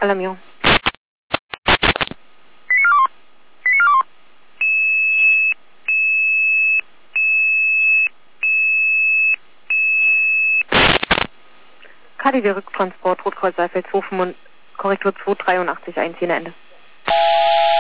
Alarmierung. KDW Rücktransport, Rotkreuz Saalfeld 25, Korrektur 283, einziehende Ende.